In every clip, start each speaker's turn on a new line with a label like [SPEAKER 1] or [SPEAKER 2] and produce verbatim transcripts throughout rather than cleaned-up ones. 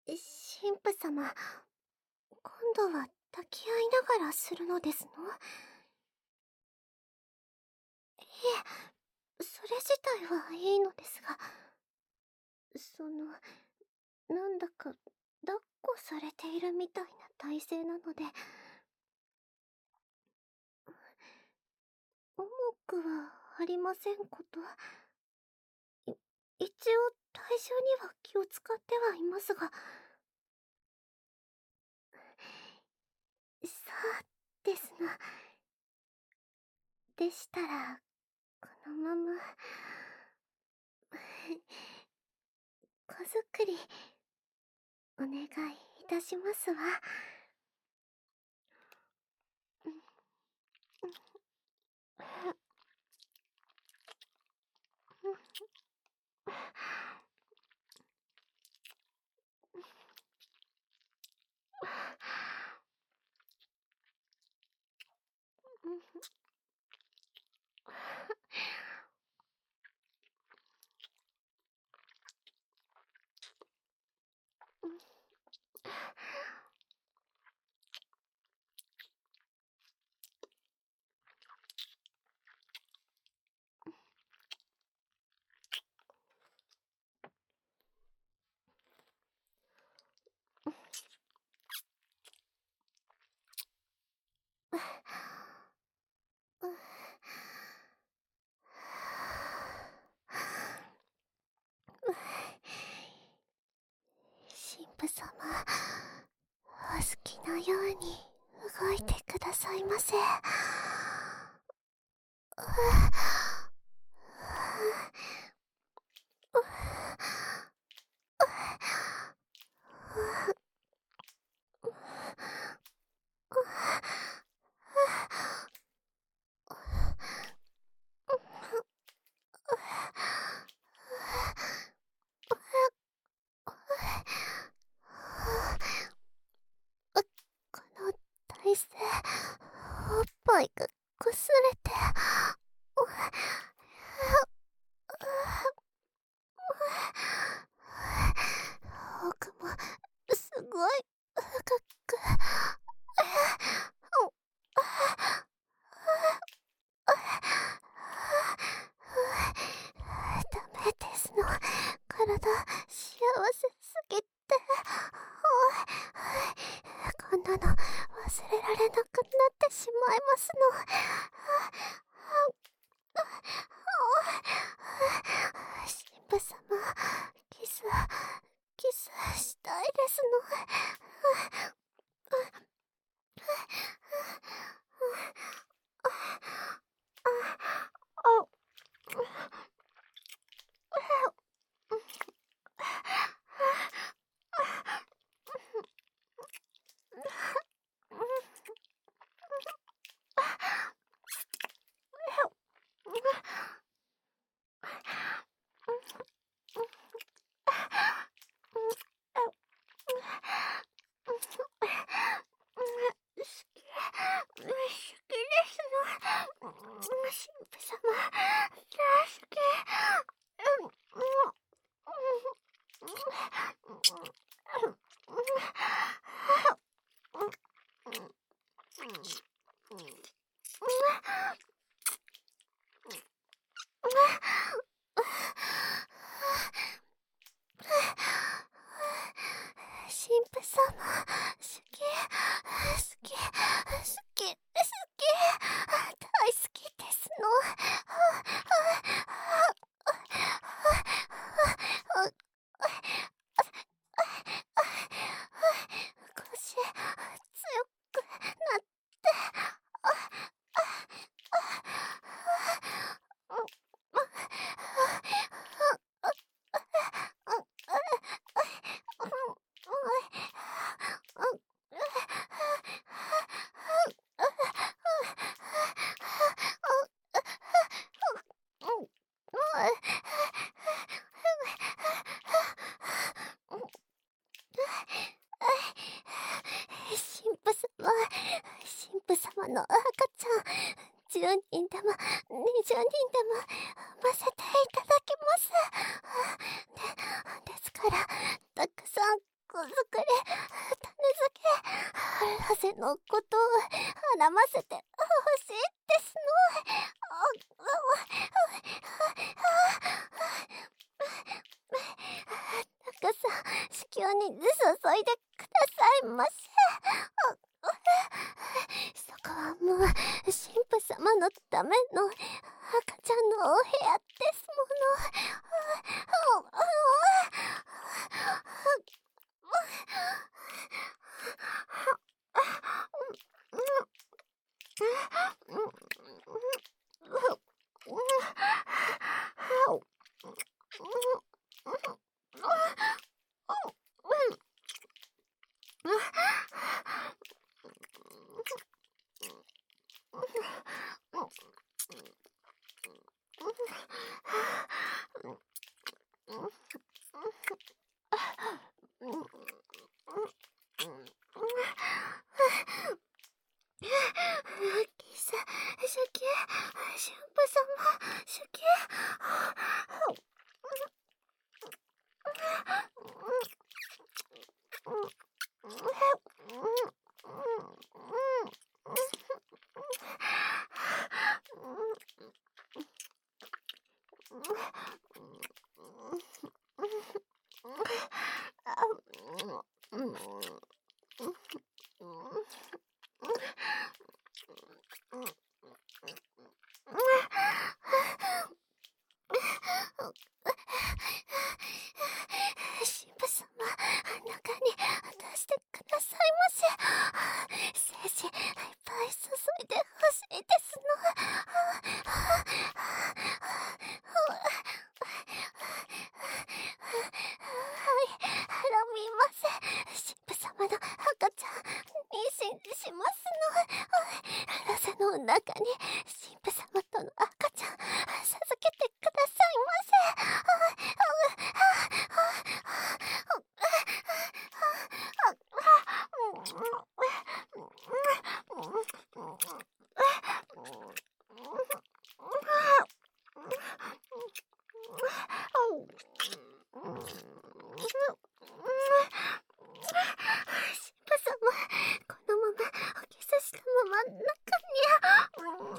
[SPEAKER 1] 神父様、今度は抱き合いながらするのですの？いえ、それ自体はいいのですが、その、なんだか抱っこされているみたいな体勢なので、重くはありませんこと。い一応体重には気を使ってはいますが、さあですな。でしたら、このまま子作りお願いいたしますわ。神父様、お好きなように動いてくださいませ。この体勢、おっぱいがこすれて、奥もすごい深く、ダメですの。体、幸せすぎて。こんなの忘れられなくなってしまいますの。神父様、キス、キスしたいですの。神父様、大好き。神父様、好き、好き、好き、好き、大好きですの。少し強くなって、神父様、神父様の赤ちゃん、じゅうにんでもにじゅうにんでも産ませていただきます。で、ですから、たくさん子作瀬のことを孕ませてほしいですの。タカさん、子宮に注いでくださいませ。そこはもう神父様のための赤ちゃんのお部屋ですもの。キサ、シャキ、神父様、シャキ。神父様、中に出してくださいませ。精子いっぱい注いでほしいですの。はい、頼みます。神父様の赤ちゃん、妊娠しますの。ロセの中に神父様との赤ちゃん、授けてくださいませ。神父様、このままおキスしたまま中に。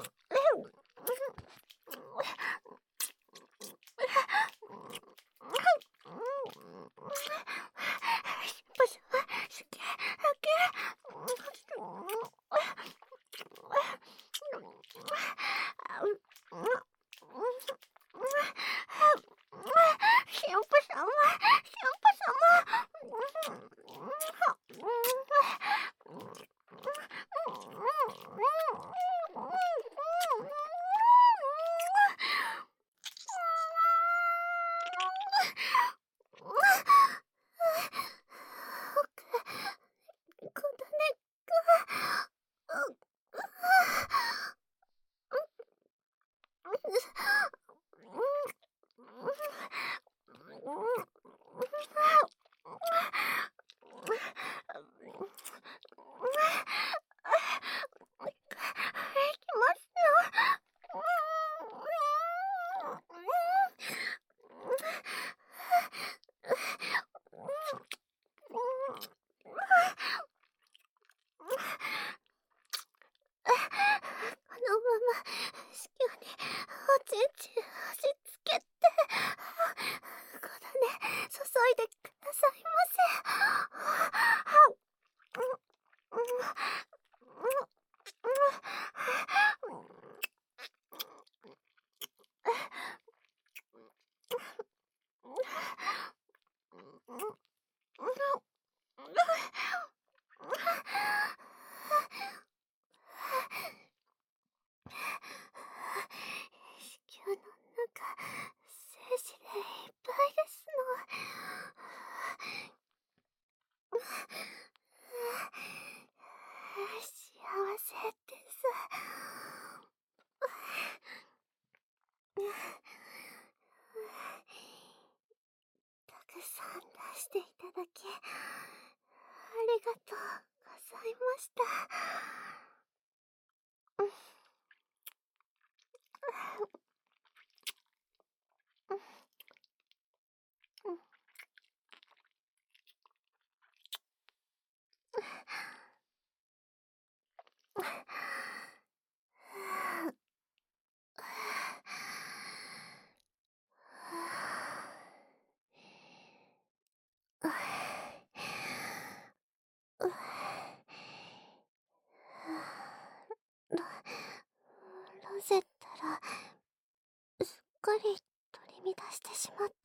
[SPEAKER 1] していただきありがとうございました。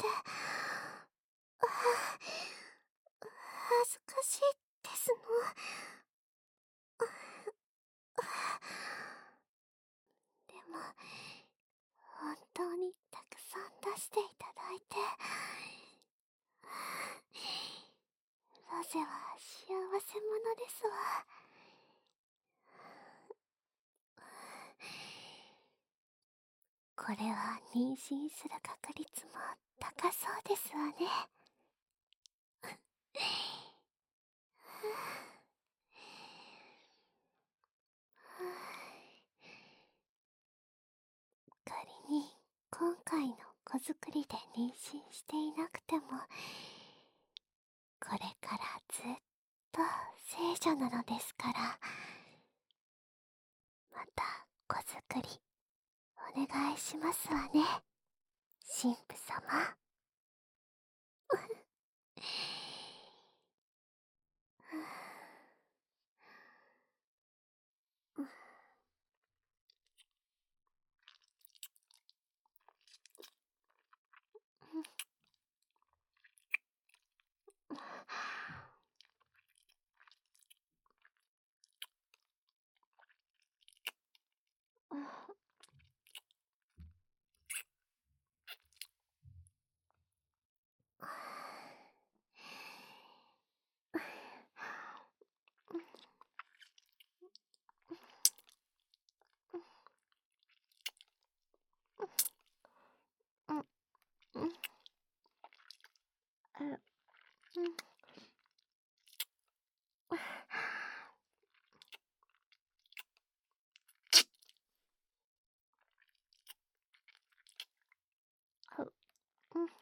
[SPEAKER 1] て、あ恥ずかしいですの。でも、本当にたくさん出していただいて、ロゼは幸せ者ですわ。これは妊娠する確率も高そうですわね。仮に今回の子作りで妊娠していなくても、これからずっと聖女なのですから、また子作りお願いしますわね、神父様。うん。